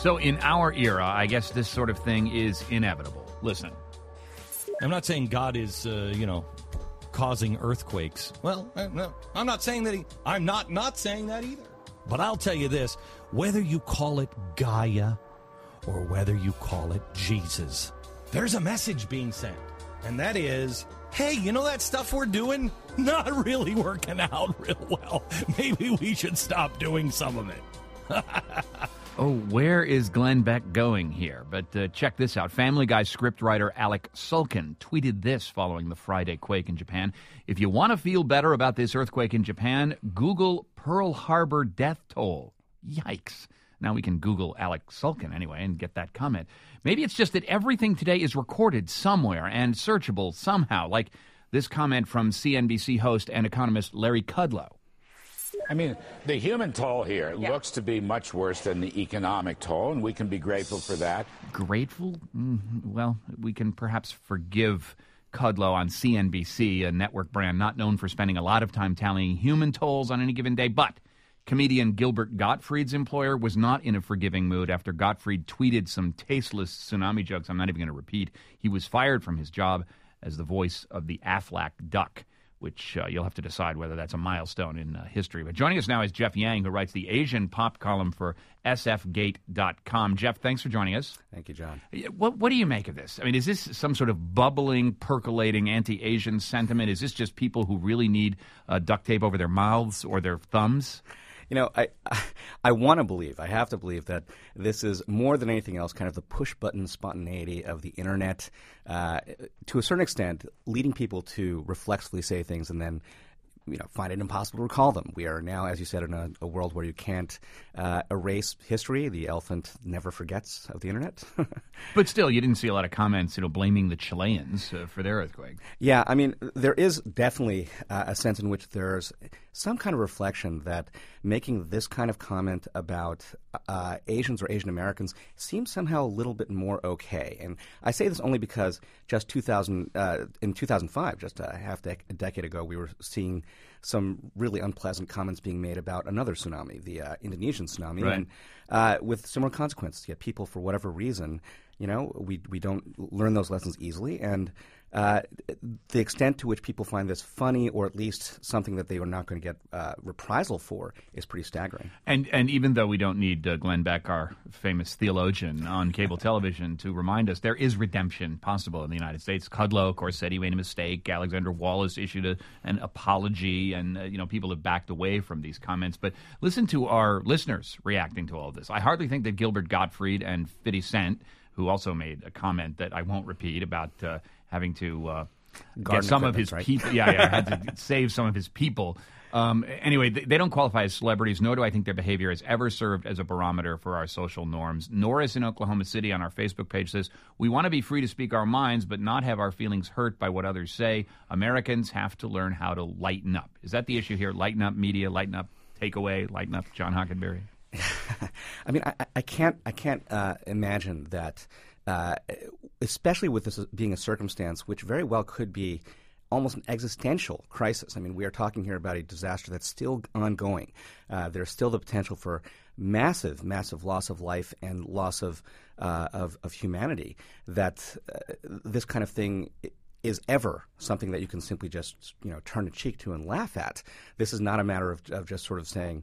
So in our era, I guess this sort of thing is inevitable. Listen. I'm not saying God is, causing earthquakes. Well, no, I'm not saying that I'm not saying that either. But I'll tell you this, whether you call it Gaia or whether you call it Jesus, there's a message being sent. And that is, hey, you know that stuff we're doing? Not really working out real well. Maybe we should stop doing some of it. Oh, where is Glenn Beck going here? But check this out. Family Guy scriptwriter Alec Sulkin tweeted this following the Friday quake in Japan. If you want to feel better about this earthquake in Japan, Google Pearl Harbor death toll. Yikes. Now we can Google Alec Sulkin anyway and get that comment. Maybe it's just that everything today is recorded somewhere and searchable somehow, like this comment from CNBC host and economist Larry Kudlow. I mean, the human toll here looks to be much worse than the economic toll, and we can be grateful for that. Grateful? Well, we can perhaps forgive Kudlow on CNBC, a network brand not known for spending a lot of time tallying human tolls on any given day. But comedian Gilbert Gottfried's employer was not in a forgiving mood after Gottfried tweeted some tasteless tsunami jokes I'm not even going to repeat. He was fired from his job as the voice of the Aflac duck, which you'll have to decide whether that's a milestone in history. But joining us now is Jeff Yang, who writes the Asian pop column for sfgate.com. Jeff, thanks for joining us. Thank you, John. What do you make of this? I mean, is this some sort of bubbling, percolating anti-Asian sentiment? Is this just people who really need duct tape over their mouths or their thumbs? You know, I want to believe, I have to believe that this is more than anything else kind of the push-button spontaneity of the Internet, to a certain extent, leading people to reflexively say things and then, find it impossible to recall them. We are now, as you said, in a world where you can't erase history. The elephant never forgets of the Internet. But still, you didn't see a lot of comments, blaming the Chileans for their earthquake. Yeah, I mean, there is definitely a sense in which there's some kind of reflection that making this kind of comment about Asians or Asian Americans seems somehow a little bit more okay. And I say this only because just in 2005, just a decade ago, we were seeing some really unpleasant comments being made about another tsunami, the Indonesian tsunami, right. And with similar consequences. Yet people, for whatever reason, we don't learn those lessons easily, and the extent to which people find this funny, or at least something that they are not going to get reprisal for, is pretty staggering. And even though we don't need Glenn Beck, our famous theologian, on cable television to remind us, there is redemption possible in the United States. Kudlow, of course, said he made a mistake. Alexander Wallace issued an apology, and people have backed away from these comments. But listen to our listeners reacting to all of this. I hardly think that Gilbert Gottfried and 50 Cent, who also made a comment that I won't repeat about having to get some of his people. Yeah, had to save some of his people. Anyway, they don't qualify as celebrities, nor do I think their behavior has ever served as a barometer for our social norms. Norris in Oklahoma City on our Facebook page says, we want to be free to speak our minds, but not have our feelings hurt by what others say. Americans have to learn how to lighten up. Is that the issue here? Lighten up media, lighten up takeaway, lighten up John Hockenberry? I mean, I can't imagine that, especially with this being a circumstance which very well could be almost an existential crisis. I mean, we are talking here about a disaster that's still ongoing. There's still the potential for massive, massive loss of life and loss of humanity. That this kind of thing is ever something that you can simply just turn a cheek to and laugh at. This is not a matter of just sort of saying,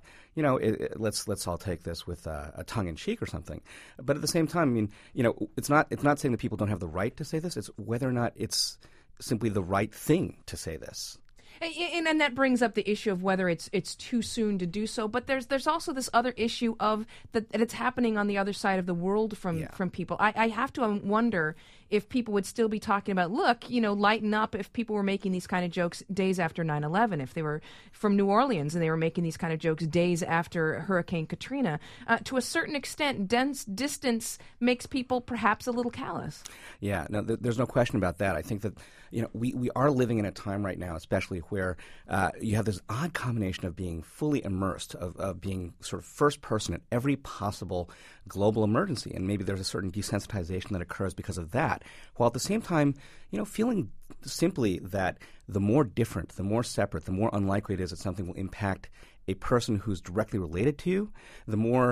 let's all take this with a tongue in cheek or something. But at the same time, I mean, it's not saying that people don't have the right to say this. It's whether or not it's simply the right thing to say this. And that brings up the issue of whether it's too soon to do so. But there's also this other issue of that it's happening on the other side of the world from people. I have to wonder if people would still be talking about, look, lighten up, if people were making these kind of jokes days after 9/11, if they were from New Orleans and they were making these kind of jokes days after Hurricane Katrina. To a certain extent, distance makes people perhaps a little callous. Yeah, no, there's no question about that. I think that we are living in a time right now, especially where you have this odd combination of being fully immersed, of being sort of first person at every possible global emergency, and maybe there's a certain desensitization that occurs because of that, while at the same time, feeling simply that the more different, the more separate, the more unlikely it is that something will impact a person who's directly related to you, the more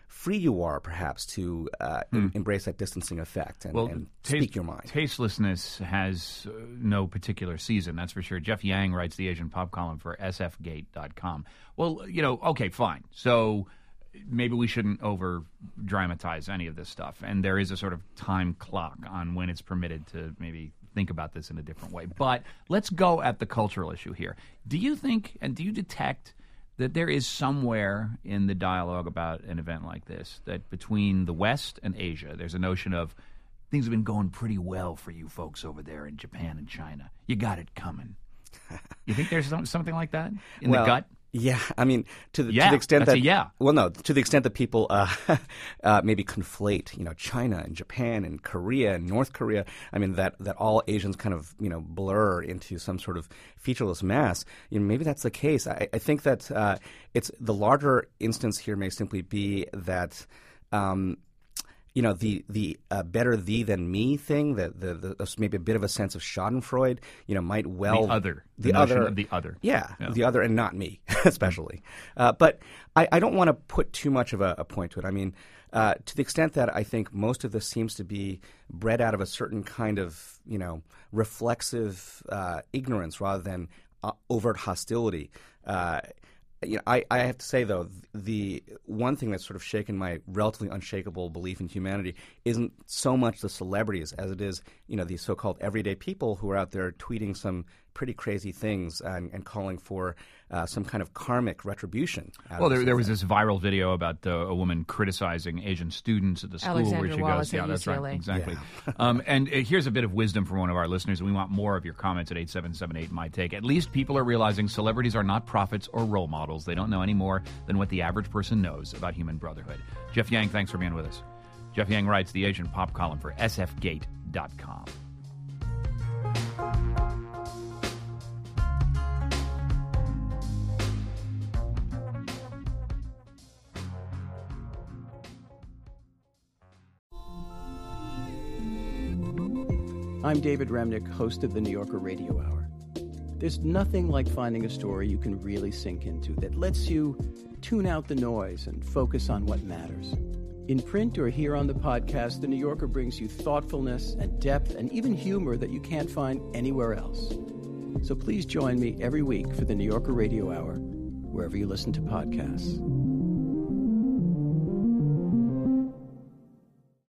free you are, perhaps, to embrace that distancing effect and speak your mind. Tastelessness has no particular season, that's for sure. Jeff Yang writes the Asian pop column for sfgate.com. Well, okay, fine. So maybe we shouldn't over-dramatize any of this stuff, and there is a sort of time clock on when it's permitted to maybe think about this in a different way. But let's go at the cultural issue here. Do you think, and do you detect that there is somewhere in the dialogue about an event like this that between the West and Asia, there's a notion of things have been going pretty well for you folks over there in Japan and China. You got it coming. You think there's something like that in the gut? Yeah, I mean, to the extent that well, no, to the extent that people maybe conflate, China and Japan and Korea and North Korea. I mean, that all Asians kind of blur into some sort of featureless mass. Maybe that's the case. I think that it's the larger instance here may simply be that. The better thee than me thing, the maybe a bit of a sense of Schadenfreude, might well the other, the notion of the other, the other, and not me especially. But I don't want to put too much of a point to it. I mean, to the extent that I think most of this seems to be bred out of a certain kind of reflexive ignorance rather than overt hostility. I have to say, though, the one thing that's sort of shaken my relatively unshakable belief in humanity isn't so much the celebrities as it is, these so-called everyday people who are out there tweeting some pretty crazy things and calling for some kind of karmic retribution. Well, there was this viral video about a woman criticizing Asian students at the school where she Wallace goes. Yeah, that's UCLA. right, exactly. Yeah. And here's a bit of wisdom from one of our listeners. We want more of your comments at 8778 My Take. At least people are realizing celebrities are not prophets or role models. They don't know any more than what the average person knows about human brotherhood. Jeff Yang, thanks for being with us. Jeff Yang writes the Asian pop column for sfgate.com. I'm David Remnick, host of the New Yorker Radio Hour. There's nothing like finding a story you can really sink into that lets you tune out the noise and focus on what matters. In print or here on the podcast, the New Yorker brings you thoughtfulness and depth and even humor that you can't find anywhere else. So please join me every week for the New Yorker Radio Hour, wherever you listen to podcasts.